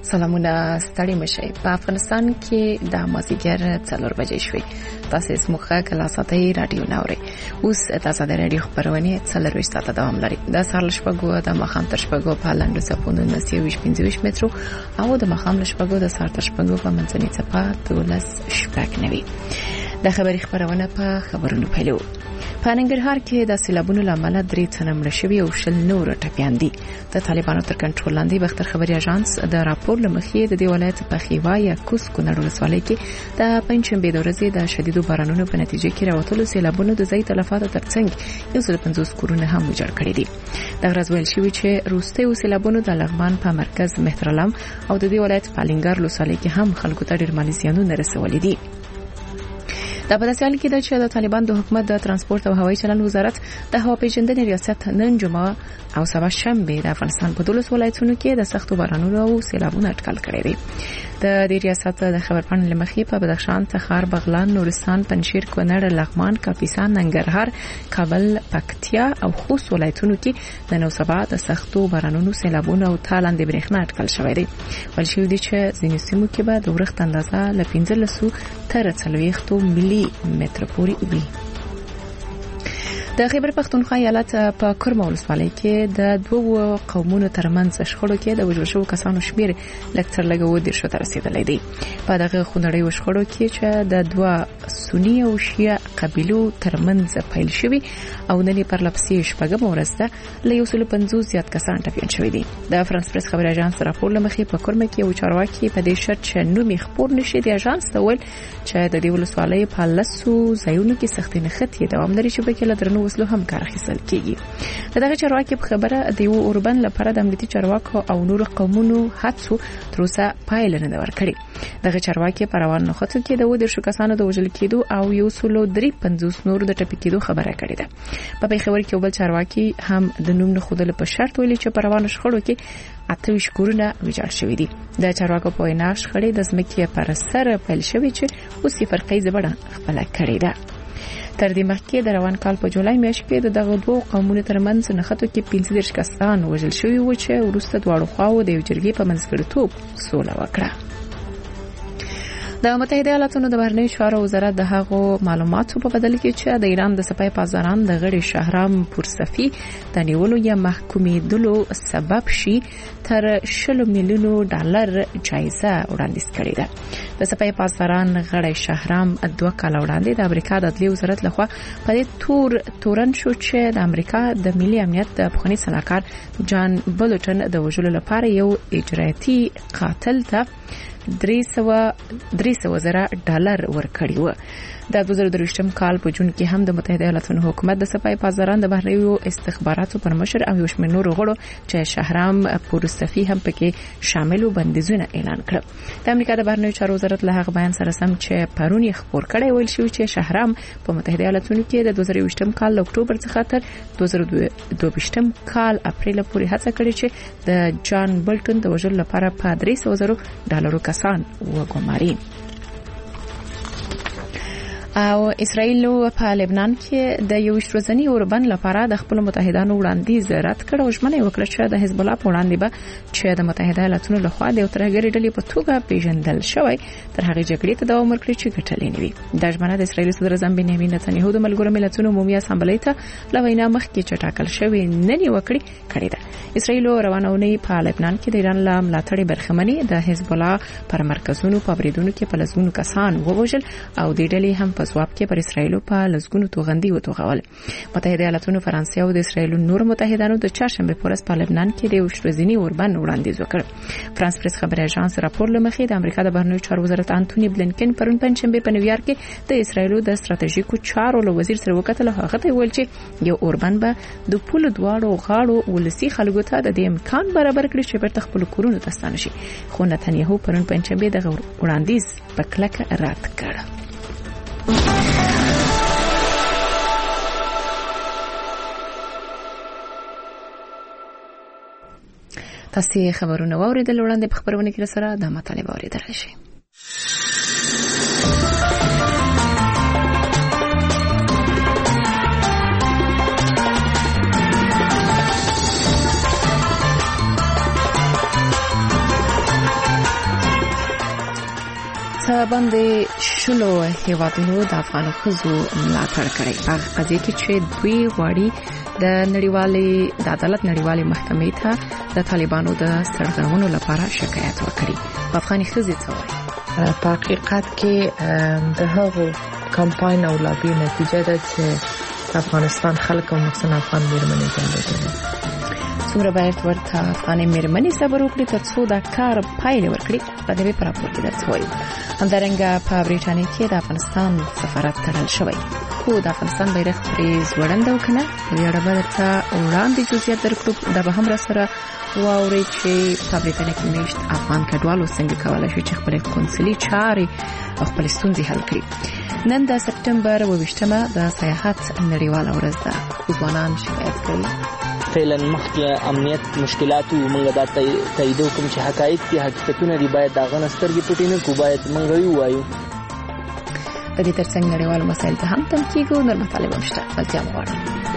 سلامونه ستړي مشي په افغانستان کې د مازیګر 4 بجې شوې تاسو سمخه کلا ساتي رادیو ناوري اوس تاسو د رادیو خبرونه 4 ساعته دوام لري د سهار شپږو د مخام تر شپږو په لاندې سپوند 925 مترو او د مخام شپږو د سهار تر شپږو په منځني صفه 12 شپږ نوي د خبري خبرونه په خبرونو پیلو په ننګرهار کې د سیلابونو لامل درې تنه مړه شوي او شل نور ټپيان دي د طالبانو تر کنټرول لاندې بختر خبري اژانس د راپور لمخې د ولایت په خیوا یا کوس کونړ ولسوالۍ کې د پنځشنبه د ورځې د شدیدو بارانونو په نتیجه کې راوتلو سیلابونو د ځای تلفاتو ترڅنګ 150 کورونه هم ویجاړ کړي دي د غرض ویل شوی چې روستي سیلابونو د لغمان په مرکز مهترلام او د دې ولایت په لنګر ولسوالۍ کې هم خلکو ته ډېر مالي زیانونه رسولي دي د پداسیال کې د چې د طالبان د حکومت د ترانسپورت او هوایي چلند وزارت د هوا پیژندنې ریاست نن جمعه او سبا شنبه د افغانستان په 12 ولایتونو کې د سختو بارانونو او سیلابونو اټکل کړی دی د دې ریاست د خبرپاڼې لمخې په بدخشان، تخار، بغلان، نورستان، پنجشیر، کونړ، لغمان، کاپیسا، ننګرهار، کابل، پکتیا او خوست ولایتونو کې د نو سبا د سختو بارانونو، سیلابونو او تالند برېښنا اټکل شوی دی ولشي دي چې ځینې سیمو کې به د ورښت اندازه ل 15 تر 40 ملي متر پورې وي د خیبر پختونخوا ایالت په کرم ولسوالۍ کې د دوه قومونو ترمنځ شخړو کې د وژل شوو کسانو شمیر لکتر لګو د شو تر رسیدلې دی په دغه خونړۍ وشخړو کې چې د دوه سنی او شیعه قبیلو ترمنځ پیل شوی او نن پر لپسې شپږم ورځ ده له 150 زیات کسان ټپيان شوی دي د فرانس پریس خبري اژانس راپور لمخې په کرم کې یو چارواکي په دې شرط چې نو مخبور نشي د اژانس ته ویل چې د دې ولسوالۍ په لاسو ځایونو کې سختي نخښتي دوام لري چې په کې لدرنو وسلو هم کار اخیستل کیږي دغه چارواکي په خبره د یو اوربن لپاره د امنیتي چارواکو او نور قومونو هڅو تر اوسه پایله نه ورکړي دغه چارواکي په روانو خطو کې د ودرشو کسانو د وژل کېدو او یو سلو 350 نور د ټپي کېدو خبره کړې ده په خبر کې بل چارواکي هم د نوم نه خودل په شرط ویلي چې په روانو شخړو کې 28 کورونه ویجاړ شوي دي د چارواکو په وینا شخړې د ځمکې پر سر پیل شوې چې اوس یې فرقې زبړه خپل کړې ده تر دې مخکې د روان کال په جولای میاشت کې دغه دوه قومونو ترمنځ نخښتو کې 15 کسان وژل شوي و چې وروسته دواړو خواو د یو جرګې په منځګړیتوب سوله وکړه د متحده ایالاتونو د بهرنیو چارو وزارت د هغو معلوماتو په بدل کې چې د ایران د سپای پاسداران د غړي شهرام پورصفي د نیولو یا محکومېدلو سبب شي تر 10 میلیونو ډالر جایزه وړاندیز کړې ده د سپای پاسداران غړي شهرام 2 کال وړاندې د امریکا د عدلیې وزارت لخوا په دې تورن شو چې د امریکا د ملي امنیت د پخوانی سلاکار جان بولټن د وژلو لپاره یو اجرایتي قاتل ته 300 زره ډالر ورکړي و د 2023م کال په جون کې هم د متحده ایالاتونو حکومت د سپای پاسداران د بهرنیو استخباراتو پر مشر او یو شمېر نور غړو چې شهرام پورصفي هم پکې شامل بندیزونه اعلان کړ د امریکا د بهرنیو چارو وزارت له هغه بیان سره سم چې پرون یې خبر کړی ویل شو چې شهرام په متحده ایالاتونو کې د 2023م کال اکتوبر څخه تر 2022م کال اپریل پورې هڅه کړې چې د جان بولټن د وژلو لپاره په 300 زره ډالر کسان وګماري او اسرائیل په لبنان کې د یو شترزنی اوربن لپاره د خپل متحدانو وړاندیز رد کړ او ژمنه وکړه چې د حزب الله په وړاندې به چې د متحده ایالاتونو لخوا د ترهګری ډلې په توګه پیژندل شوی تر هغه جګړې ته دوام ورکړي چې ګټلې نه وي د ژمنه د اسرائیل صدر اعظم بنیامین نتنیاهو د ملګرو ملتونو عمومي اسامبلې ته لوینا مخکې چې ټاکل شوی نه نیوکړي کړی ده اسرائیل روانونی په لبنان کې د ایران له ملاتړ برخمنې د حزب الله پر مرکزونو په بریدونو کې په لزګونو کسان ووژل او د ډلې هم په ځواب کې پر اسرائیل په لزګونو توغندي وتوغول متحده ایالاتونو فرانسې او د اسرائیل نور متحدانو د چهارشنبه پورس په لبنان کې د وشترزنی اوربن وړاندیز وکړ فرانس پریس خبري اژانس راپور لمخې د امریکا د بهرنیو چارو وزارت انټونی بلینکن پرون پنځشنبه په نیویارک کې د اسرائیل د ستراتیژیکو چارو له وزیر سره وکړل هغه ته ویل چې یو اوربن به د پول دواړو غاړو ولسی خلکو ته د امکان برابر کړي چې په خپل کورونو ته ستانه شي خو نتنیاهو پرون پنځشنبه د وړاندیز په کلکه رد کړ تاسو خبرونه واوریدل وړاندې په خبرونه کې سره د مطالبه اوریدل شي باندې شلو هیوادونو د افغان ښځو ملاتړ کړی په قضیه کې چې دوی غواړي د نړیوالې د عدالت نړیوالې محکمې ته د طالبانو د سرغړونو لپاره شکایت وکړي. په افغاني ښځې څه وایي؟ په حقیقت کې د هغو کمپاین او لابي نتیجه ده چې افغانستان خلک او محسن افغان میرمنې درلودل. څومره باید ورته افغاني میرمنې صبر وکړي ترڅو دا کار پایله ورکړي؟ په دې راپور کې درته وایو. همدارنګه په بریټانیا کې د افغانستان سفارت تړل شوی، خو د افغانستان بیرغ پرې ځوړند او کنه دې اړه به درته وړاندې جزئیات درکړو. دا به هم راسره واورئ چې په بریټانیا کې میشت افغان کډوالو څنګه کولای شي چې خپل قونسلي چارې او خپل ستونزې حل کړي. نن د سپټمبر 28مه د سیاحت نړیواله ورځ ده. ځوانان شکایت کوي فعلا مخکې امنیت مشکلاتو موږ دا تایید کوم چې حقایق دي، حقیقتونه دي، باید دا غن سترګې پټې نه کو، باید موږ یې وایو. د دې ترڅنګ نړیوال مسایل ته هم تم کېږو، نور مطالب هم شته. بلتیا مغواړم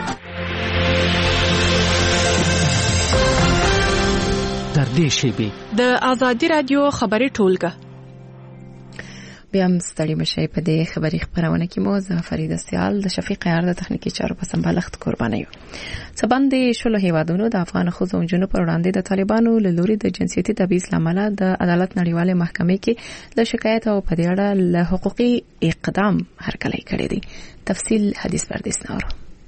در دې شیبې د آزادي رادیو خبري ټولګه بیا هم ستړي مشي. په دې خبري خبرونه کې مو زه فرید استیال د شفیق عیار د تخنیکی چارو په سمبالښت قربانه یو. سباندې شلو هیوادونو د افغان ښځو او نجونو پر وړاندې د طالبانو له لوري د جنسیتي تبعیض لامل د عدالت نړیوالې محکمې کې د شکایت او په دې اړه له حقوقي اقدام هرکلی کړی دی. تفصیل حدیث پردیس نورو.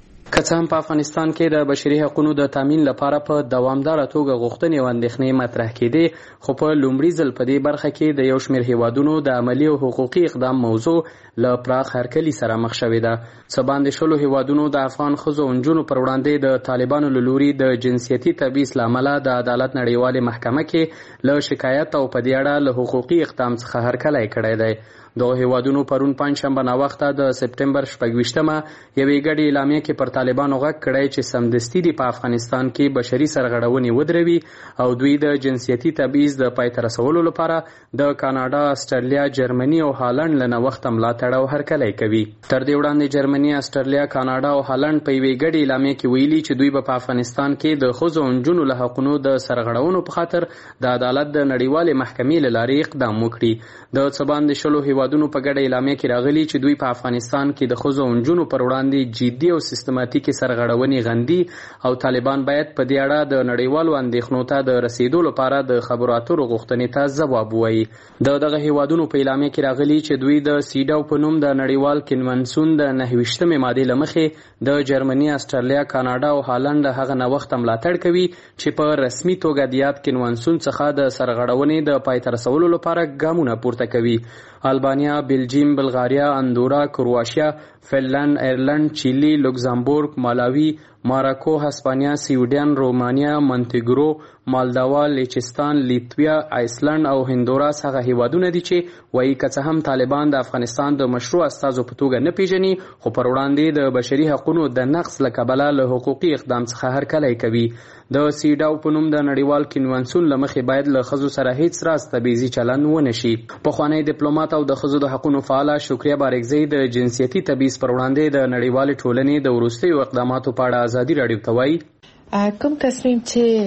که هم په افغانستان کې د بشري حقوقو د تامین لپاره په دوامداره توګه غوښتنې او اندېښنې مطرح کېدې، خو په لومړي ځل په دې برخه کې د یو شمېر هیوادونو د عملي او حقوقي اقدام موضوع له پراخ هرکلي سره مخ شوې ده. څه باندې شلو هیوادونو د افغان ښځو او نجونو پر وړاندې د طالبانو له لوري د جنسیتي تبعیض له امله د عدالت نړیوالې محکمه کې له شکایت او په دې اړه له حقوقي اقدام څخه هرکلی کړی دی. دغه هیوادونو پرون پنځشنبه ناوخته د سپټمبر 28مه یوې ګډې اعلامیه کې پر طالبانو غږ کړی چې سمدستي دي په افغانستان کې بشري سرغړونې ودروي او دوی د جنسیتي تبعیض د پای ته رسولو لپاره د کاناډا، استرالیا، جرمني او هالند له نوښته ملاتړ او هرکلی کوي. تر دې وړاندې جرمني، استرالیا، کاناډا او هالند په یوې ګډې اعلامیه کې ویلي چې دوی په افغانستان کې د ښځو او نجونو له حقونو د سرغړونو په خاطر د عدالت د نړیوالې محکمې له لارې اقدام وکړي. د څه باندې شلو هیوادونو په ګډه اعلامیه کې راغلي چې دوی په افغانستان کې د ښځو او نجونو پر وړاندې جدي او سیستماتیکي سرغړونې غندي او طالبان باید په دې اړه د نړیوالو اندېښنو ته د رسیدو لپاره د خبرو اترو غوښتنې ته ځواب ووایي. دغه هیوادونو په اعلامیه کې راغلي چې دوی د سیډاو په نوم د نړیوال کنونسیون د 29مې مادې له مخې د جرمني، استرالیا، کاناډا او هالند هغه نوښت ملاتړ کوي چې په رسمي توګه د یاد کنونسیون څخه د سرغړونې د پای ته رسولو لپاره ګامونه پورته کوي. البانیا، بلجیم، بلغاریا، اندورا، کرواشیا، فنلند، ایرلند، چیلی، لوکزامبورګ، مالاوی، ماراکو، هسپانیا، سویډن، رومانیا، مونتیګرو، مالداوا، لیچستان، لیتویا، آیسلند او هندوراس هغه هیوادونه دي چې وایي که څه هم طالبان د افغانستان د مشروع استازو په توګه نه پیژني، خو پر وړاندې د بشري حقوقو د نقض له کبله له حقوقي اقدام څخه هرکلی کوي. د سیډاو په نوم د نړیوال کنونسیون له مخې باید له ښځو سره هیڅ راز تبعیضي چلند ونه شي. پخوانی ډیپلوماټ او د ښځو د حقوقو فعاله شکریا بارکزی د جنسیتي تبعیض پر وړاندې د نړیوالې ټولنې د وروستیو اقداماتو په اړه ازادي راډیو ته وایي کوم تصمیم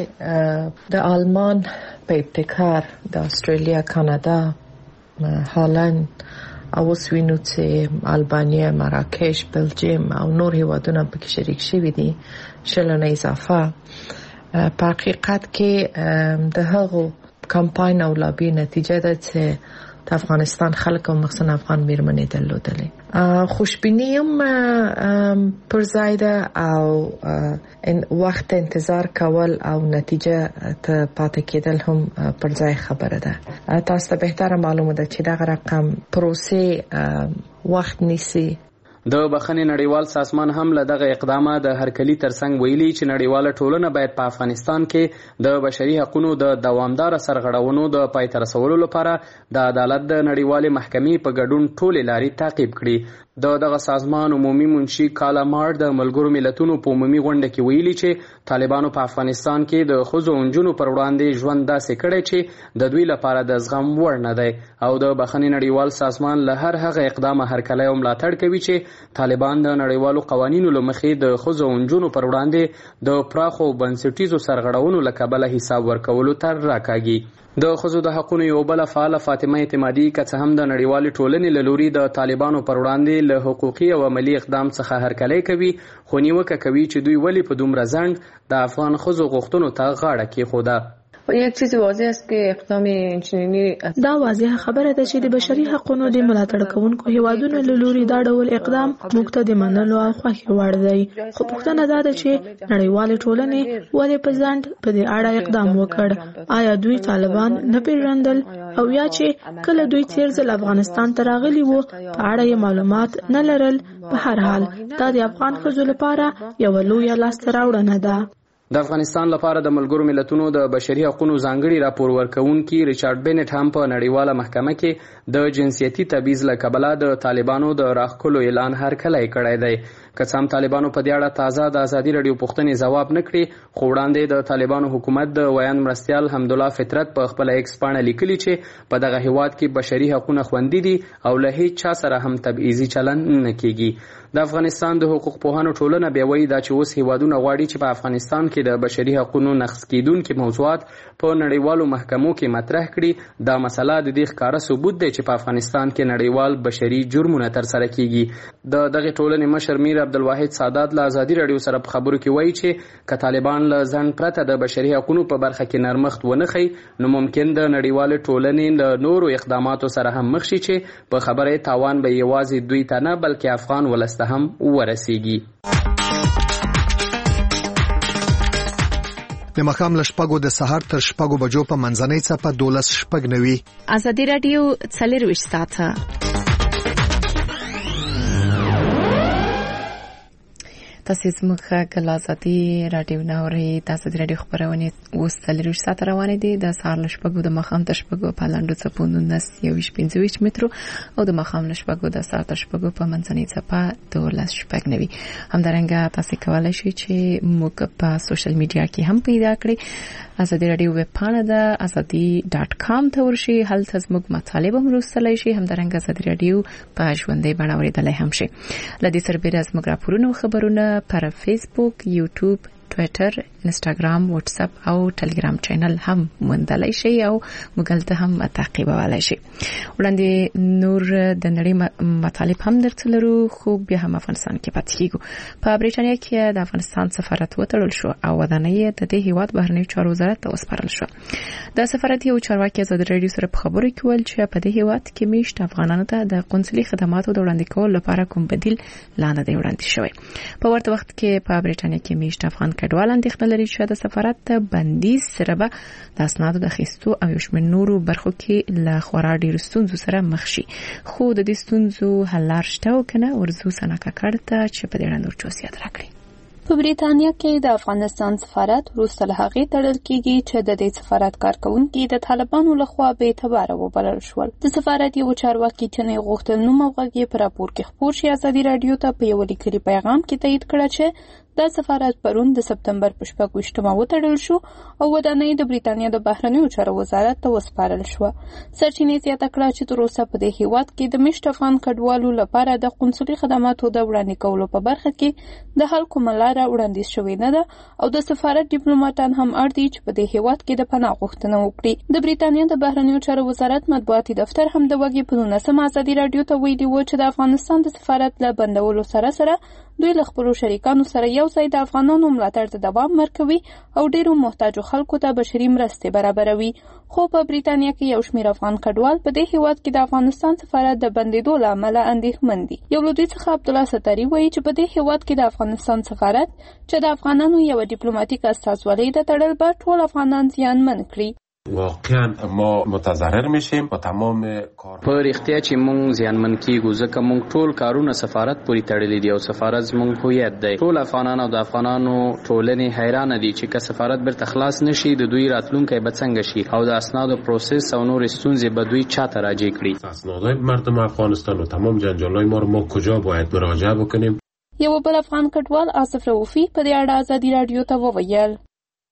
چې د آلمان په ابتکار د استرالیا، کانادا، هالند او اوس وینو چې البانیا، مراکش، بلجیم او نور هیوادونه پکې شریک شوي دي، شلونه اضافه، په حقیقت کې د هغو کمپاین او لابي نتیجه ده چې د افغانستان خلک او محسن افغان میرمنې درلودلې. خوشبینی هم پر ځای ده او وخت انتظار کول او نتیجه ته پاتې کېدل هم پر ځای خبره ده. تاسو ته بهتره معلومه ده چې دغه رقم پروسې وخت نیسي. د بخښنې نړیوال سازمان هم له دغه اقدامه د هرکلي ترڅنګ ویلي چې نړیواله ټولنه باید په افغانستان کې د بشري حقوقو د دوامداره سرغړونو د پای ته رسولو لپاره د عدالت د نړیوالې محکمې په ګډون ټولې لارې تعقیب کړي. دغه سازمان عمومي منشي کالا مار د ملګرو ملتونو په عمومي غونډه کې ویلي چې طالبانو په افغانستان کې د ښځو او نجونو پر وړاندې ژوند داسې کړی چې د دوی لپاره د زغم وړ نه دی او د بخښنې نړیوال سازمان له هر هغه اقدامه هرکلی او ملاتړ کوي چې طالبان د نړیوالو قوانینو له مخې د ښځو او نجونو پر وړاندې د پراخو بنسټیزو سرغړونو له کبله حساب ورکولو ته راکاږي. د ښځو د حقونو یو بله فعاله فاطمه اعتمادي که څه هم د نړیوالې ټولنې له لوري د طالبانو پر وړاندې له حقوقي او عملي اقدام څخه هرکلی کوي، خو نیوکه کوي چې دوی ولې په دومره ځنډ د افغان ښځو غوښتنو ته غاړه کېښوده. یک چیز واضح است که اقدام اینچنینی دا واضح خبره ده چې د بشري حقوقو د ملاتړ کوونکو هیوادونو له لوري دا ډول اقدام موږ ته د منلو او خوښې وړ دی. خو پوښتنه دا ده چې نړیوالې ټولنې ولې په ځنډ په دې اړه اقدام وکړ؟ آیا دوی طالبان نه پیژندل او یا چې کله دوی تیر ځل افغانستان ته راغلي وو په اړه یې معلومات نه لرل؟ په هر حال دا د افغان ښځو لپاره یوه لویه لاسته راوړنه ده. د افغانستان لپاره د ملګرو ملتونو د بشري حقوقو ځانګړي راپور ورکوونکي ریچارډ بینټ هم په نړیواله محکمه کې د جنسیتي تبعیض له کبله د طالبانو د راښکلو اعلان هرکلی کړی دی. که څه هم طالبانو په دې اړه تازه د ازادي راډیو پوښتنې ځواب نه کړي، خو وړاندې د طالبانو حکومت د ویان مرستیال حمدالله فطرت په خپله ایکس پاڼه لیکلي چې په دغه هیواد کې بشري حقونه خوندي دي او له هیڅ چا سره هم تبعیضي چلند نه کیږي. د افغانستان د حقوق پوهانو ټولنه بیا وایي دا چې اوس هیوادونه غواړي چې په افغانستان کې د بشري حقوقو نقض کیدونکي موضوعات په نړیوالو محکمو کې مطرح کړي. دا مسله د دې ښکاره ثبوت دی چې په افغانستان کې نړیوال بشري جرمونه ترسره کیږي. د دغه ټولنې مشر میر عبدالواحد سادات له ازادي راډیو سره په خبرو کې وایي چې که طالبان له ځنډ پرته د بشري حقوقو په برخه کې نرمښت ونه ښیي نو ممکن د نړیوالې ټولنې له نورو اقداماتو سره هم مخ شي چې په خبره تاوان به یوازې دوی ته نه بلکې افغان ولس ته هم ورسیږي. د ماښام له 6 د سهار تر 6 بجو په منځنۍ څپه 12:09 ازادي راډیو 24 ساعته تاسو زموږ کله ازادي راډیو ناوري تاسو د راډیو خبرونه اوس 24 ساعت روانې دي د سهار له 6 د ماښام تر 6 په لاندو څپو 19.25 مترو او د ماښام له 6 د ساعت تر 6 په منځنۍ څپه 12.90. همدارنګه تاسو کولای شئ چې موږ په سوشل میډیا کې هم پیدا کړئ. ازادي راډیو ویب پاڼه ده azadi.com ته ورشي، هلته زموږ مطالب هم لوستلی شي. همدارنګه ازادي راډیو په ژوندۍ بڼه اورېدلی هم شي. له دې سربېره زموږ راپورونه او خبرونه پر فیسبوک، یوټیوب، ټویټر، انسټاګرام، واتس اپ او ټلګرام چینل هم موندلای شي او موږ ته هم تعقیبولای شي. وړاندې نور د نړۍ مطالب هم درته لرو، خو بیا هم افغانستان کې پاتې کیږو. په بریټانیا کې د افغانستان سفارت وتړل شو او ودانۍ د دې هیواد بهرنیو چارو وزارت ته وسپارل شو. د سفارت یو چارواکي ازادي راډیو سره په خبرو کې ویل چې په دې هیواد کې میشت افغانانو ته د قونسلي خدماتو د وړاندې کولو لپاره کوم بدیل لاندې دی وړاندې شوی. په ورته وخت کې په بریټانیا کې میشت افغان کډوال اندېښنه لري چې د سفارت ته بندیز سره به د اسنادو د اخیستو او یو شمېر نورو برخو کې له خورا ډېرو ستونزو سره مخ شي. خو د دې ستونزو حل لار شته او که نه ورځو سنا کاکړ ته چې په دې اړه نور توضیحات راکړي. په بریټانیا کې د افغانستان سفارت وروسته له هغې تړل کېږي چې د دې سفارت کارکونکي د طالبانو لخوا بې اعتباره وبلل شول. د سفارت یو چارواکي چې نه غوښتل نوم او غږ یې په راپور کې خپور شي ازادي راډیو ته په یو لیکلي پیغام کې تایید کړه چې دا سفارت پرون د سپتمبر په 26مه وتړل شو او ودانۍ د بریټانیا د بهرنیو چارو وزارت ته وسپارل شو. سرچینې زیاته کړه چې تر اوسه په دې هیواد کې د میشت افغان کډوالو لپاره د قونسلي خدماتو د وړاندې کولو په برخه کې د حل کومه لاره وړاندیز شوې نه ده او د سفارت ډیپلوماټان هم اړ دي چې په دې هیواد کې د پناه غوښتنه وکړي. د بریټانیا د بهرنیو چارو وزارت مطبوعاتي دفتر هم د وګړي په 19 ازادي راډیو ته ویلي و چې د افغانستان د سفارت له بندولو سره دوی له خپلو شریکانو سره یو ځای د افغانانو ملاتړ ته دوام ورکوي او ډیرو محتاجو خلکو ته بشري مرستې برابروي. خو په بریټانیا کې یو شمېر افغان کډوال په دې هیواد کې د افغانستان سفارت د بندیدو له امله اندېښمن دي. یو له دوی څخه عبدالله ستاري وایي چې په دې هیواد کې د افغانستان سفارت چې د افغانانو یو ډیپلوماټیک استازولۍ د تړل به ټول افغانان زیانمن کړي. واقعا ما متضرر میشیم با تمام کار. په اړتیا چې مونږ زیانمن کیږو ځکه مونږ ټول کارونه سفارت پورې تړلي دي او سفارت زمونږ هویت دی. ټول افغانان او د افغانانو ټولنې حیران دي چې که سفارت بیرته خلاص نشي د دوی راتلونکی به څنګه شي او د اسنادو پروسس او نور ستونزې به دوی چاته راجع کړي. اسنادهای مردم افغانستان و تمام جنجالهای ما کجا باید مراجعه بکنیم؟ یو بل افغان کډوال آصف رؤفي په دې اړه ازادي راډیو ته وویل.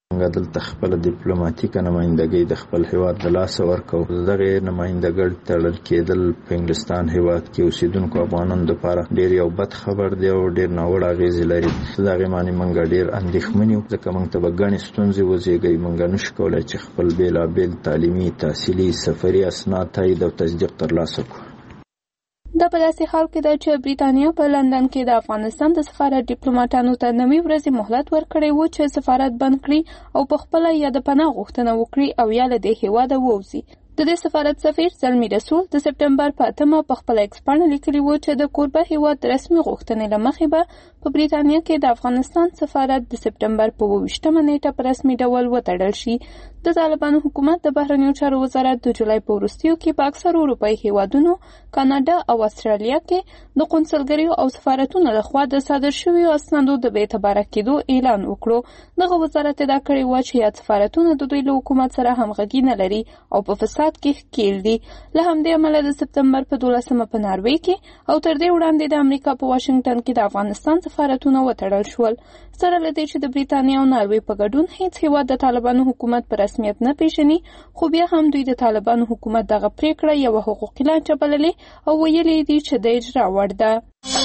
موږ دلته خپل ډیپلوماټیک نمائندګي د خپل هیواد د لاس ورکو. دغه نمائندګي تړل کېدل په انګلستان هیواد کې اوسیدونکو افغانانو لپاره ډېر یو بد خبر دی او ډېر ناوړه اغېز لري. دغه معنی موږ ډېر اندېښمن یو ځکه موږ ته بګڼې ستونزې وزېږي. موږ نشو کولای چې خپل بیلابیل تعلیمي، تحصیلي، سفري اسناد تایید او تصدیق ترلاسه کړو. دا په داسې حال کې ده چې بریتانیا په لندن کې د افغانستان د سفارت ډیپلوماټانو ته 9 ورځې مهلت ورکړی و چې سفارت بند کړي او په خپل یا د پناه غوښتنه وکړي او یا له دې هیواده ووځي. د دې سفارت سفیر زلمی رسول د سپټمبر په 8 په خپل ایکس باندې لیکلی و چې د کوربه هیواد رسمي غوښتنې لمخې به په بریتانیا کې د افغانستان سفارت د سپټمبر په 28 نیټه په رسمي ډول وتړل شي. د طالبانو حکومت د بهرنیو چارو وزارت د جولای په وروستیو کې په اکثرو اروپایي هیوادونو، کاناډا او استرالیا کې د قونسلګریو او سفارتونو لخوا د صادر شویو اسنادو د بې اعتباره کېدو اعلان وکړو. دغه وزارت ادعا کړې وه چې یاد سفارتونه د دوی له حکومت سره همغږي نه لري او په فساد کې ښکېل دي. له همدې امله د سپتمبر په 12 په ناروې کې او تر دې وړاندې د امریکا په واشنګټن کې د افغانستان سفارتونه وتړل شول. سره له دې چې د بریتانیا او ناروې په ګډون هیڅ هیواد د طالبانو حکومت په رسمیت نه پیژني، خو بیا هم دوی د طالبانو حکومت دغه پریکړه یوه حقوقي لانجه بللې او ویلي دي چې د اجرا وړ ده.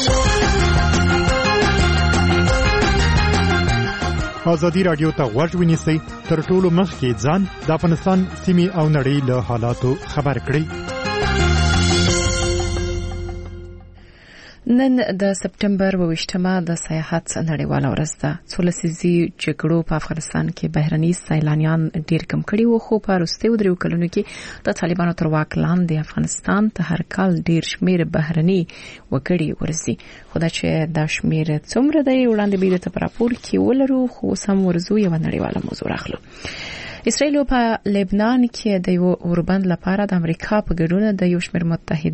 ازادي راډیو ته غوږ ونیسئ، تر ټولو مخکې ځان د افغانستان سیمې او نړۍ له حالاتو خبر کړئ. نن د سپټمبر 28مه د سیاحت نړیواله ورځ ده. څو لسیزې جګړو په افغانستان کې بهرني سیلانیان ډېر کم کړي وو، خو په وروستیو 3 کلونو کې د طالبانو تر واک لاندې افغانستان ته هر کال ډېر شمېر بهرني وګړي ورځي. خو دا چې دا شمېر څومره دی وړاندې به د راپور کې ولرو، خو سم ورزو یو نړیواله موضوع راخلو. اسرائیل په لبنان کې د یو اوربند لپاره د امریکا په ګډون د یو شمېر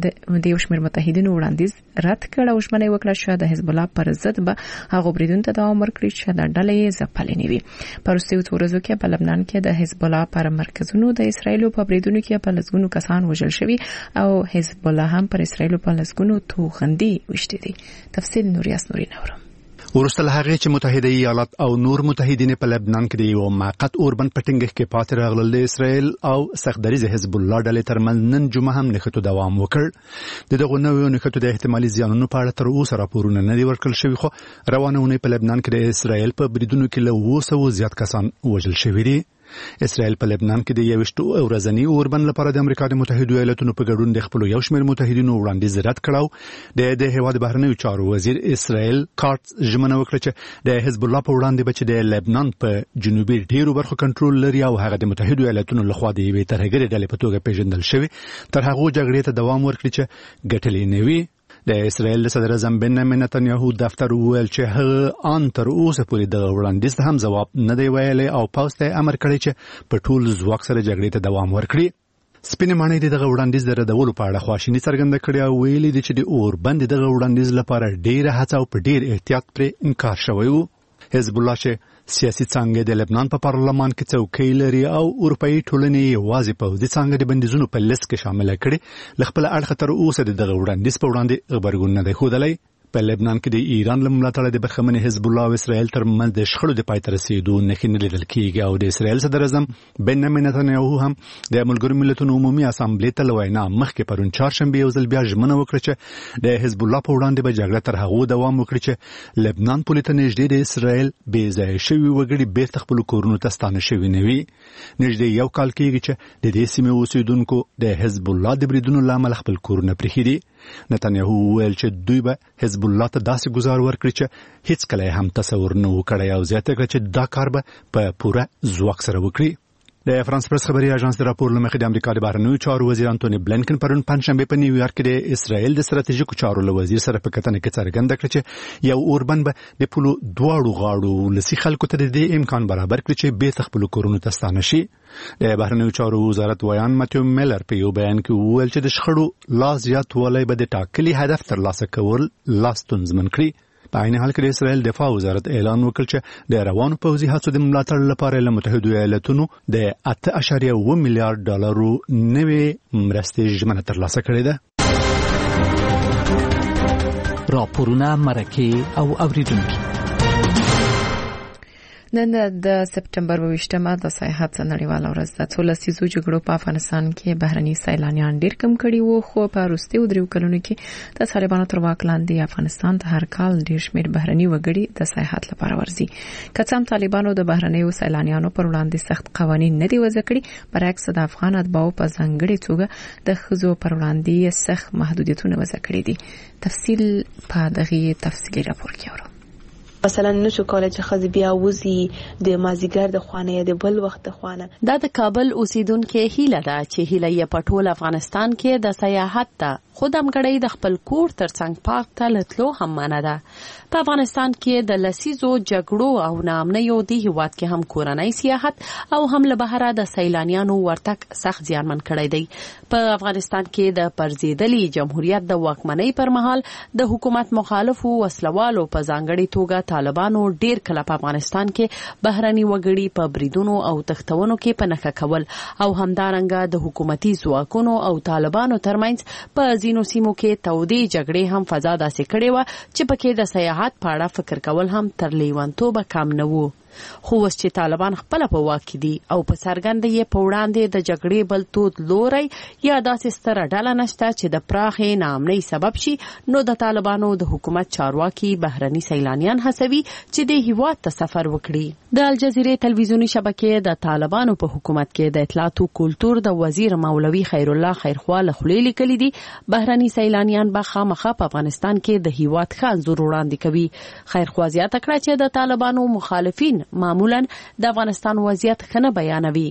متحدینو وړاندیز رد کړ او ژمنه وکړه چې د حزب الله پر ضد به هغه بریدون ته دوام ورکړي چې د ډلې ځپلې وي. په وروستیو ورځو کې په لبنان کې د حزب الله پر مرکزونو د اسرائیل په بریدونو کې په لسګونو کسان وژل شوي او حزب الله هم پر اسرائیل په لسګونو توغندي وشتي دي. تفصیل نوریاس نوري نورم. ورسته له هغې چې متحده ایالات او نور متحدین په لبنان کې د یو موقت اوربند په ټینګښت کې پاتې راغلل، د اسرائیل او سختدریز حزب الله ډلې ترمنځ نن جمعه هم نښتو دوام وکړ. د دغو نویو نښتو د احتمالي زیانونو په اړه تر اوسه راپورونه نه دي ورکړل شوي، خو روانه اونۍ په لبنان کې د اسرائیل په بریدونو کې له 200 زیات کسان وژل شوي دي. اسرائیل په لبنان کې د 21 ورځنی اوربند لپاره د امریکا د متحده ایالاتونو په ګډون د خپل یو شمېر متحدینو وړاندیز رد کړو. د هیواد بهرنیو چارو وزیر اسرائیل کارتز ژمنه وکړه چې د حزب الله په وړاندې به چې د لبنان په جنوبي ډیرو برخو کنټرول لري او هغه د متحده ایالاتونو لخوا د یوې ترهګرې ډلې په توګه پیژندل شوی، تر هغه جګړې ته دوام ورکړي چې ګټلې نه وي. د اسرائیل صدر اعظم بنیامین نتنیاهو دفتر وویل چې هغه ان تر اوسه پورې د وړاندیز ته هم ځواب نه دی ویلی او پوځ ته امر کړی چې په ټول ځواک سره جګړې ته دوام ورکړي. سپینې ماڼۍ دغه وړاندیز د ردولو په اړه خواشیني څرګنده کړې او ویلي دي چې د اوربند دغه وړاندیز لپاره ډېره هڅه او په ډېر احتیاط پرې انکار شوی و. حزب الله چې سیاسي څانګه د لبنان په پارلمان کې څوکۍ لري او اروپאי ټولنې یوازې پوځي څانګه د بندیزونو په لیست کې شامل کړي، له خپل اړخه تر اوسه دغه وړاندیز په وړاندې غبرګون نه دی ښودلی. په لبنان کې د ایران له ملاتړه د برخمن حزب الله او اسرائیل ترمنځ د شخړو د پای ته رسیدو نښې نه لیدل کېږي او د اسرائیل صدر اعظم بنیامین نتنیاهو هم د ملګرو ملتونو عمومي اسامبلې ته له وینا مخکې پرون چهارشنبه یو ځل بیا ژمنه وکړه چې د حزب الله په وړاندې به جګړه تر هغو دوام وکړي چې لبنان پولې ته نږدې د اسرائیل بې ځایه شوي وګړي بیرته خپلو کورونو ته ستانه شوي نه وي. نږدې یو کال کېږي چې د دې سیمې اوسېدونکو د حزب الله د بریدونو له امله خپل کورونه پرېښي دي. نتنیاهو وویل چې دوی به حزب الله ته داسې گزار ورکړي چې هیڅ کله هم تصور نه و کړی او زیاته کړه چې دا کار به په پوره ځواک سره وکړي. د فرانس پرس خبري اژانس د راپور لمخې د امریکا د بهرنیو چارو وزیر انټونی بلنکن پرون پنځشنبه په نیویارک کې د اسرائیل د ستراتیژیکو چارو له وزیر سره په کتنه کې څرګنده کړه چې یو اوربند به د پولو دواړو غاړو لسی خلکو ته د دې امکان برابر کړي چې بیرته خپل کورونو ته ستانه شي. د بهرنیو چارو وزارت ویان ماتیو میلر په یو بیان کې وویل چې د شخړو لا زیاتوالی به د ټاکلي هدف ترلاسه کول لا ستونزمن کړي. په عین حال کې د اسرائیل دفاع وزارت اعلان وکړ چې د روانو پوځي هڅو د ملاتړ لپاره له متحده ایالاتونو د 8.1 میلیارډ ډالرو نوې مرستې ژمنه ترلاسه کړې ده. راپورونه مرکه او اوریدونکو نن د سپټمبر 28مه د سیاحت نړیواله ورځ ده. څو لسیزو جګړو په افغانستان کې بهرني سیلانیان ډیر کم کړي وو، خو په وروستیو دریو کلونو کې د طالبانو تر واک لاندې افغانستان ته هر کال ډیر شمېر بهرني وګړي د سیاحت لپاره ورځي. که څه هم طالبانو د بهرنیو سیلانیانو پر وړاندې سخت قوانین نه دي وضع کړي، برعکس د افغان اتباعو په ځانګړې توګه د ښځو پر وړاندې سخت محدودیتونه وضع کړي دي. تفصیل په دغه تفصیلي راپور کې اورو. مثلا نشو کولای چې خزي بیا وزي د مازیګر د خوانه د بل وخت د خوانه. دا د کابل اوسیدونکو هیله ده چې هیله یې په ټول افغانستان کې د سیاحت ته خودم غړي د خپل کور ترڅنګ پاک ته لتلو هم مانه ده. په افغانستان کې د لسیزو جګړو او ناامنیو د هیواد کې هم کورنۍ سیاحت او هم له بهره د سیلانیانو ورتګ سخت زیانمن کړی دی. په افغانستان کې د پرزیدلي جمهوریت د واکمنۍ پر مهال د حکومت مخالفو وسلوالو په ځانګړي توګه طالبانو ډیر کله په افغانستان کې بهرني وګړي په بریدونو او تښتونو کې پنهکه کول او همدارنګه د حکومتي ځواکونو او طالبانو ترمنځ په ځینو سیمو کې تودې جګړې هم فضا داسې کړې و چې پکې د سیاحت په اړه فکر کول هم تر لیوانتوبه کم نه وو. خو اوس چې طالبان خپل په واک کې دي او په څرګند یې په وړاندې د جګړې بل تود لوري یا داسې ستره ډله نشته چې د پراخې ناامنۍ سبب شي، نو د طالبانو د حکومت چارواکي بهرني سیلانیان هڅوي چې د هیواد ته سفر وکړي. د الجزیرې تلویزیونی شبکې د طالبانو په حکومت کې د اطلاعات او کلتور د وزیر مولوی خیر الله خیرخوا لخوا لیکلي دي بهرني سیلانیان به خامخا په افغانستان کې د هیواد ښه انځور وړاندې کوي. خیرخوا زیاته کړه چې د طالبانو مخالفین معمولا د افغانستان وضعیت خنه بیانوي.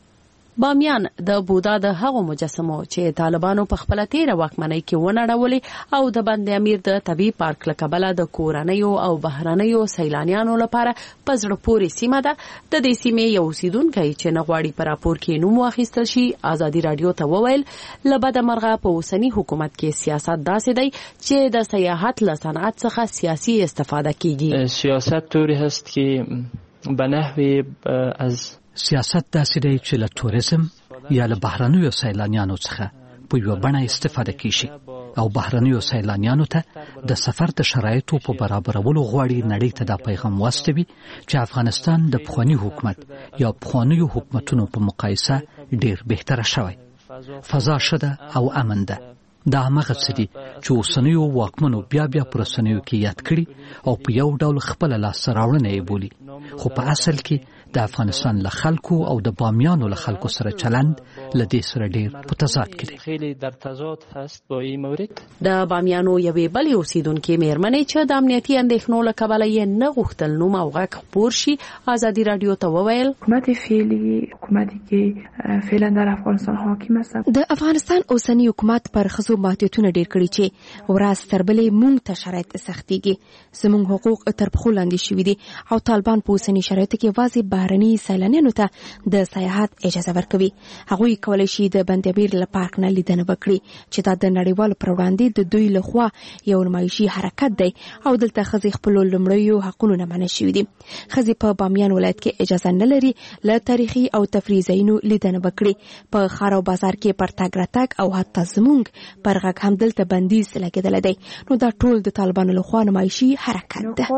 بامیان د بودا د هغو مجسمو چې طالبانو په خپل تیر واکمنۍ کې ونړولې او د بند امیر د طبي پارک لکبله د کورنیو او بهرنیو سیلانیانو لپاره پزړه پورې سیمه ده. د دې سیمې یو اوسیدونکی چې نغواړي پر راپور کې نوم واخیستل شي ازادي رادیو ته وویل لبد مرغه په اوسنی حکومت کې سیاست داسې دی چې د سیاحت له صنعت څخه سیاسي استفاده کیږي. سیاست طوری هست که به نحوی از سیاست داسې دی چې له توریزم یا له بهرنیو سیلانیانو څخه په یوه بڼه استفاده کیږي او بهرنیو سیلانیانو ته د سفر د شرایطو په برابرولو غواړي نړۍ ته دا پیغام واستوي چې افغانستان د پخواني حکومت یا پخوانیو حکومتونو په مقایسه ډیر بهتره شوی، فضا شده او امن ده. دا هغه څه دي چې اوسنیو واکمنو بیا پر رسنیو کې یاد کړي او په یو ډول خپل لاس راوړنه یې بولي، خو په اصل کې د افغانستان له خلکو او د بامیانو له خلکو سره چلند له دې سره ډیر په تضاد کې دی. خیلی در تضاد هست با این مورد. د بامیانو یوې بلې اوسیدونکې مېرمنې چې د امنیتي اندېښنو له کبله یې نه غوښتل نوم او غږ خپور شي ازادي رادیو ته وویل حکومت فعلی حکومتی که فعلا در افغانستان حاکم است د افغانستان اوسنی حکومت پر خصو محدودیتونه ډیر کړي چې ورځ تر بلې مونږ ته شرایط سختيږي، زموږ حقوق تر پخو لاندې شوي دي او طالبان په اوسنی شرایطو کې واضح بهرني سیلانیانو ته د سیاحت اجازه ورکوي. هغوی کولی شي د بند امیر له پارک نه لیدنه وکړي چې دا د نړیوالو پر وړاندې د دوی لخوا یو نمایشي حرکت دی او دلته ښځې خپلو لومړیو حقونو نه منع شوي دي. ښځې په بامیان ولایت کې اجازه نه لري له تاریخي او تفریحي ځایونو لیدنه وکړي. په ښار او بازار کې پر تګ راتګ او حتی زموږ پر غږ هم دلته بندیز لګېدلی دی. نو دا ټول د طالبانو لخوا نمایشي حرکت ده.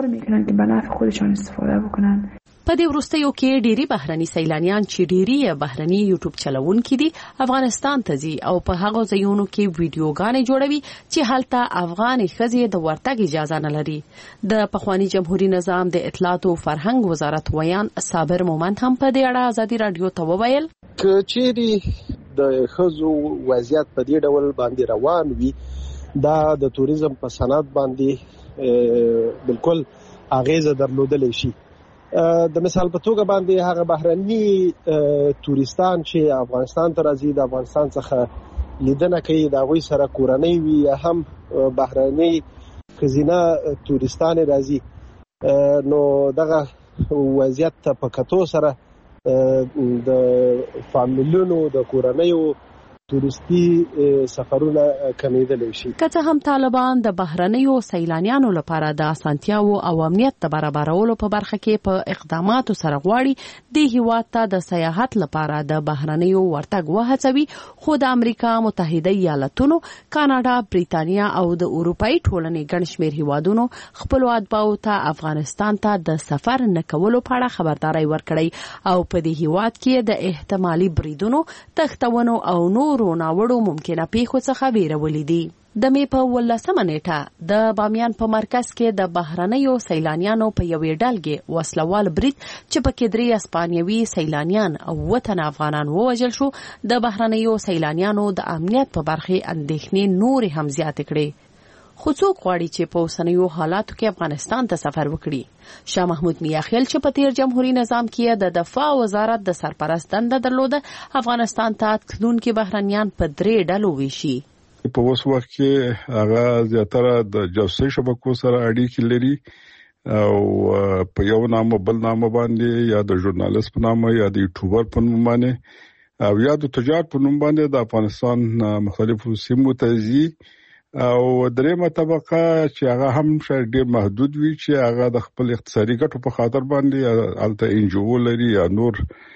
په دې وروستیو کې ډيري بهرني سیلانیان چې ډيري بهرني یوټیوب چلوونکي دي افغانستان ته ځي او په هغه ځایونو کې ویډیوګانې جوړوي چې هلته افغان ښځې د ورتګ اجازه نه لري. د پخوانی جمهوریت نظام د اطلاعات او فرهنګ وزارت ویان صابر مومند هم په دې اړه ازادي رادیو ته وویل چې د ښځو وضعیت په دې ډول باندې روان وي دا د توریزم په صنعت باندې بالکل اغیزه درلودلی شي. د مثال په توګه باندې هغه بهرني توریستان چې افغانستان ته راځي د افغانستان څخه لیدنه کوي د هغوی سره کورنۍ وي یا هم بهرني ښځینه توریستان راځي، نو دغه وضعیت په کتو سره د فامیلونو د کورنیو تورستي سفرونه کمیدلی شي. که څه هم طالبان د بهرنیو سیلانیانو لپاره د اسانتیاو او امنیت د برابرولو په برخه کې په اقداماتو سره غواړي د هیواد ته د سیاحت لپاره د بهرنیو ورتګ وهڅوي، خو د امریکا متحده ایالاتونو، کاناډا، بریتانیا او د اروپאי ټولنې ګڼ شمېر هیوادونو خپلو اتباعو ته افغانستان ته د سفر نه کولو په اړه خبرداري ورکړې او په دې هیواد کې د احتمالي بریدونو، تښتونو او نور ناوړو ممکنه پیښو څخه ویرولې دي. د می په 18 نیټه د بامیان په مرکز کې د بهرنیو سیلانیانو په یوې ډلګې وسلوال برید چې پکې 3 اسپانیوي سیلانیان او 7 افغانان ووژل شو، د بهرنیو سیلانیانو د امنیت په برخه اندېښنې نور هم زیات کړي. خو څوک غواړي چې په اوسنیو حالاتو کې افغانستان ته سفر وکړي؟ شاه محمود میاخیل چې په تیر جمهوریت نظام کې د دفاع وزارت د سرپرست دنده درلوده، افغانستان ته تلونکي بهرنیان په 3 ډلو ویشي. په اوس وخت کې هغه زیاتره د جاسوسي شبکو سره اړیکې لري او په یو نامه بل نامه باندې یا د ژورنالیست په نامه یا د یوټیوبر په نوم باندې او یا د تجار په نوم باندې د افغانستان مختلفو سیمو ته ځي او درېمه طبقه چې هغه هم شاید ډېر محدود وي چې هغه د خپل اقتصادي ګټو په خاطر باندې الته انجو لري یا نور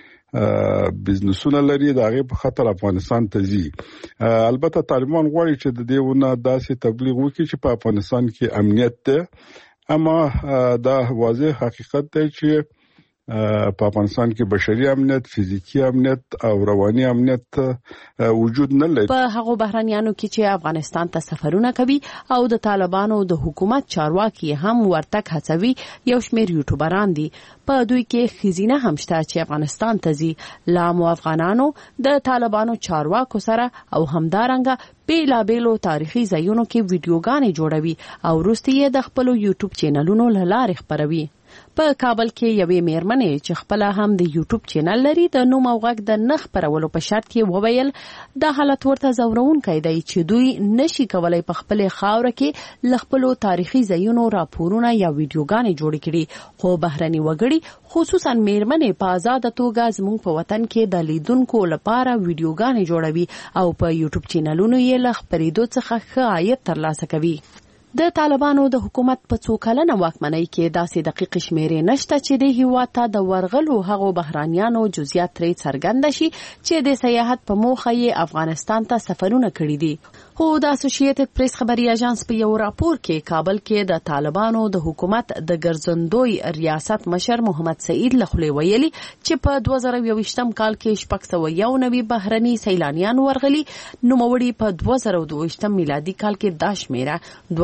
بزنسونه لري د هغه په خاطر افغانستان ته ځي. البته طالبان غواړي چې د دې ونه داسې تبلیغ وکړي چې په افغانستان کې امنیت ده، اما دا واضح حقیقت دی چې په افغانستان کې بشري امنیت، فزیکی امنیت او رواني امنیت وجود نه لري. په هغه بهرنیانو کې چې افغانستان ته سفرونه کوي او د طالبانو د حکومت چارواکي هم ورتګ هڅوي، یو شمېر یوټیوبران دي. په دوی کې خزینه هم شته چې افغانستان ته ځي. لامو افغانانو د طالبانو چارواکو سره او همدارنګه بیلابیلو تاریخي ځایونو کې ویډیوګانې جوړوي او وروسته یې د خپل یوټیوب چینلونو له لارې خپروي. په کابل کې یوې میرمنې چې خپل هم د یوټیوب چینل لري د نوم او غږ د نه خپرولو په شرط کې وویل دا حالت ورته ځورونکی دی چې دوی نشي کولای په خپل خاوره کې ل خپل تاریخي ځایونو راپورونه یا ویډیوګانې جوړ کړي، خو بهرني وګړي خصوصا میرمنې په آزاد توګه زموږ په وطن کې د لیدونکو لپاره ویډیوګانې جوړوي او په یوټیوب چینلونو یې ل خپرېدو څخه ښه عاید ترلاسه کوي. د طالبانو د حکومت په څو کلنه واکمنۍ کې داسې دقیق شمیرې نشته چې د هیواد ته د ورغلو هغو بهرانیانو جزئیات ترې څرګند شي چې د سیاحت په موخه یې افغانستان ته سفرونه کړي دي. خو د اسوسییټډ پریس خبري اژانس په یو راپور کې کابل کې د طالبانو د حکومت د ګرځندوی ریاست مشر محمد سعید لخوا ویلي چې په 2021 کال کې 691 بهرني سیلانیان ورغلي، نوموړي په 2022 میلادي کال کې دا شمیره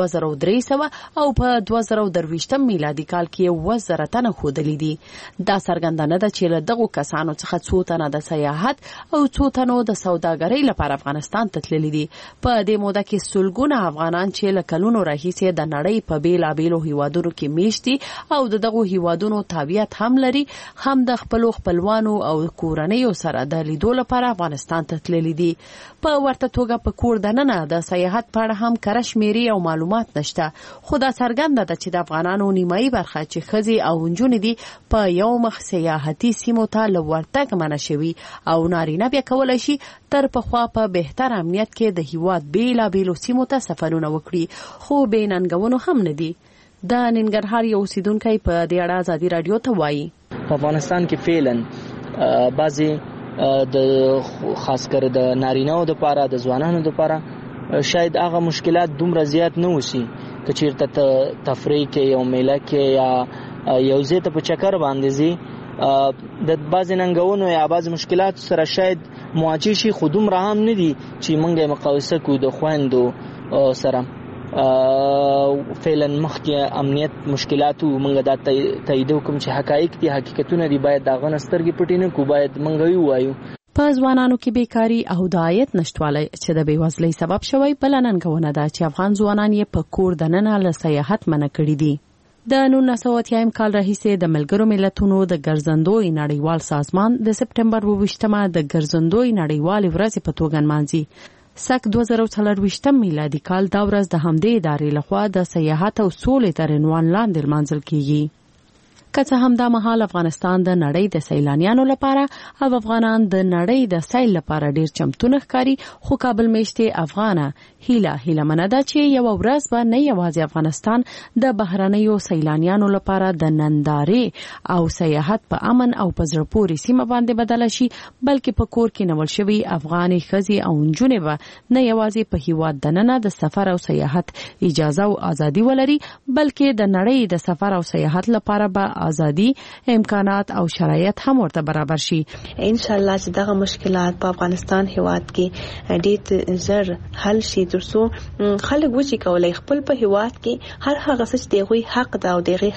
2300 او په 2023 میلادي کال کې 1000 تنه ښودلي دي. دا څرګندونه ده چې له دغو کسانو څخه څو تنه د سیاحت او څو تنو د سوداګرۍ لپاره افغانستان ته تللي دي. په دې موده کې سلګونه افغانان چې له کلونو راهیسې د نړۍ په بیلابیلو هیوادونو کې میشتي او دغه هیوادونو تابعیت هم لري، هم د خپلوانو او کورنیو سره د لیدو لپاره افغانستان ته تللي دي. په ورته توګه په کور دننه د سیاحت په اړه هم کره شمیرې او معلومات نشته، خو دا څرګنده ده چې د افغانانو نیمایي برخه چې ښځې او نجونې دي په یو مخ سیاحتي سیمو ته له ورتګ منع شوي او نارینه بیا کولی شي تر پخوا په بهتر امنیت کې د هیواد بیلابیلو سیمو ته سفرونه وکړي، خو بې ننګونو هم نه دي. د ننګرهار یو اوسیدونکی په دې اړه ازادي رادیو ته وایي په افغانستان کې فعلا بعضی د خاص کر د نارینه‌و لپاره د ځوانانو لپاره شاید هغه مشکلات دومره زیات نه وسی که چیرته تفریح کې یو میله کې یا یو ځای ته په چکر باندې زی د بعض ننګونو یا بعض مشکلات سره شاید مواجه شي، خو دومره هم نه دي چې موږ مقایسه کوو د خويندو سره. فعلا مخکې امنیت مشکلاتو موږ دا تایید کوم چې حقایق دي، حقیقتونه دي، باید دا غن سترګې پټې نه کو، باید موږ وایو. په ځوانانو کې بیکاری او د عاید نشټوالی چې د بېوزلۍ سبب شوی بل ننګونه ده چې افغان ځوانان یې په کور دننه له سیاحت منع کړي دي. د 1980 کال راهیسې د ملګرو ملتونو د ګرځندوی نړیوال سازمان د سپټمبر 28مه د ګرځندوی نړیوال ورځ په توګه نمانځي. سک 2024 میلادي کال دا ورځ د همدې ادارې لخوا د سیاحت او سولې تر عنوان لاندې لمانځل کیږي. که څه هم دا مهال افغانستان د نړۍ د سیلانیانو لپاره او افغانان د نړۍ د سیل لپاره ډیر چمتونه ښکاري، خو کابل میشته افغانه هیله منده چې یو ورځ به نه یوازې افغانستان د بهرنیو سیلانیانو لپاره د نندارې او سیاحت په امن او په زړه پورې سیمه باندې بدل شي، بلکې په کور کې نول شوی افغاني ښځې او نجونې به نه یوازې په هیواد دننه د سفر او سیاحت اجازه او ازادي ولري، بلکې د نړۍ د سفر او سیاحت لپاره به ازادي، امکانات او شرایط هم ورته برابر شي. ان شاء الله چې دغه مشکلات په افغانستان هیواد کې ډېر زر حل شي، ترڅو خلک وچی کولای خپل په هیواد کې هر هغه څه چې دی حق دا او دی